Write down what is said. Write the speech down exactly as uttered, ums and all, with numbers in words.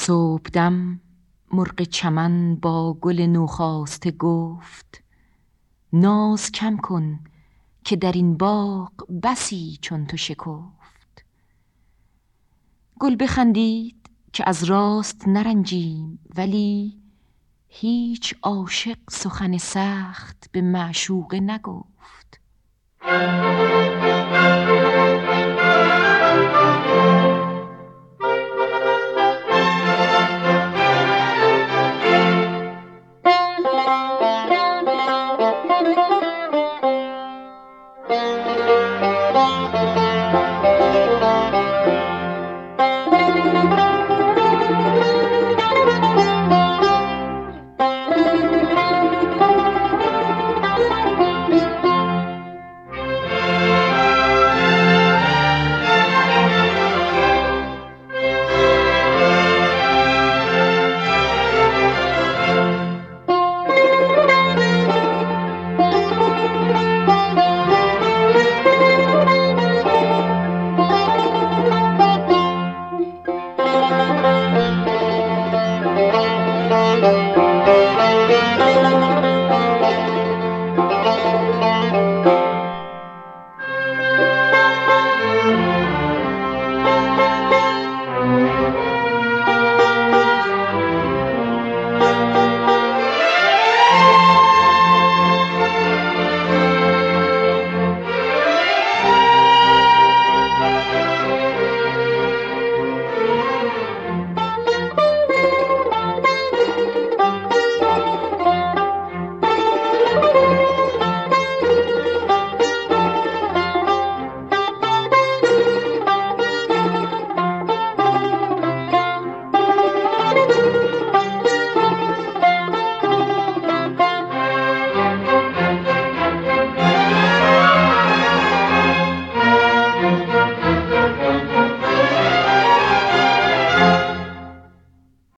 صبحدم مرغ چمن با گل نوخاسته گفت: ناز کم کن که در این باغ بسی چون تو شکفت. گل بخندید که از راست نرنجیم، ولی هیچ عاشق سخن سخت به معشوقه نگفت.